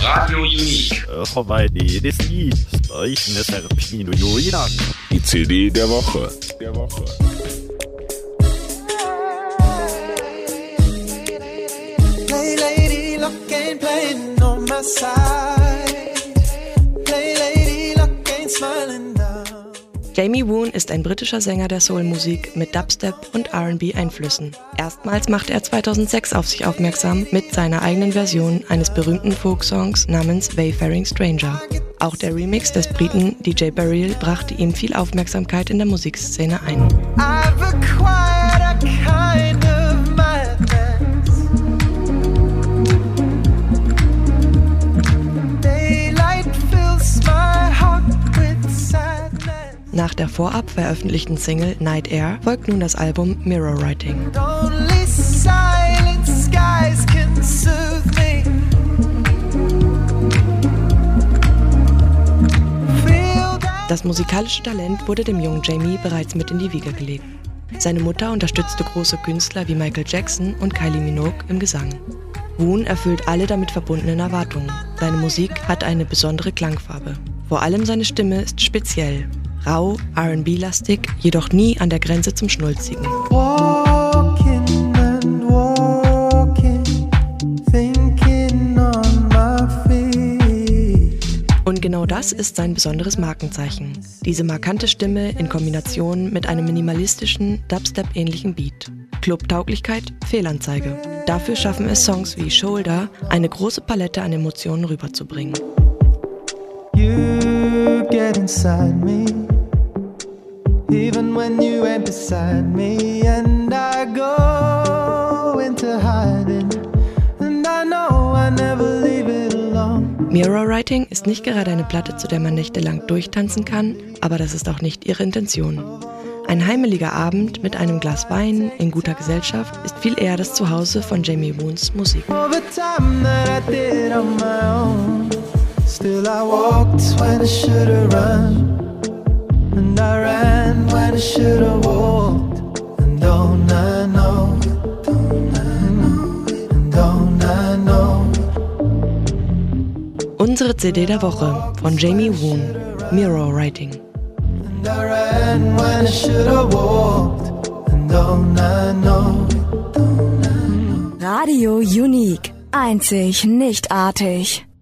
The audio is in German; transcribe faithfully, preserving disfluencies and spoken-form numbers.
Radio Unique. Die C D der Woche. Der Woche. Play lady, look ain't playing on my side. Play lady, look ain't smiling down. Jamie Woon ist ein britischer Sänger der Soulmusik mit Dubstep und R and B-Einflüssen. Erstmals machte er zweitausendsechs auf sich aufmerksam mit seiner eigenen Version eines berühmten Folksongs namens Wayfaring Stranger. Auch der Remix des Briten D J Burial brachte ihm viel Aufmerksamkeit in der Musikszene ein. I've acquired a kind of madness. Daylight fills my heart with sadness. Nach der vorab veröffentlichten Single Night Air folgt nun das Album Mirror Writing. Only silent skies can soothe me. Feel that Das musikalische Talent wurde dem jungen Jamie bereits mit in die Wiege gelegt. Seine Mutter unterstützte große Künstler wie Michael Jackson und Kylie Minogue im Gesang. Woon erfüllt alle damit verbundenen Erwartungen. Seine Musik hat eine besondere Klangfarbe. Vor allem seine Stimme ist speziell. Rau, R and B-lastig, jedoch nie an der Grenze zum Schnulzigen. walking and walking, thinking on my feet. Und genau das ist sein besonderes Markenzeichen. Diese markante Stimme in Kombination mit einem minimalistischen, Dubstep-ähnlichen Beat. Clubtauglichkeit, Fehlanzeige. Dafür schaffen es Songs wie Shoulder, eine große Palette an Emotionen rüberzubringen. You get inside me, even when you ain't beside me, and I go into hiding, and I know I never leave it alone. Mirror Writing ist nicht gerade eine Platte, zu der man nächtelang durchtanzen kann, aber das ist auch nicht ihre Intention. Ein heimeliger Abend mit einem Glas Wein in guter Gesellschaft ist viel eher das Zuhause von Jamie Woons Musik. All the time that I did on my own, still I walked when I should've run, and I ran when I should've walked, and don't I know, don't I know, and don't I know. Unsere C D der Woche von Jamie Woon, Mirror Writing. And I ran when I should've walked, and don't I know, don't I know. Radio Unique. Einzig, nicht artig.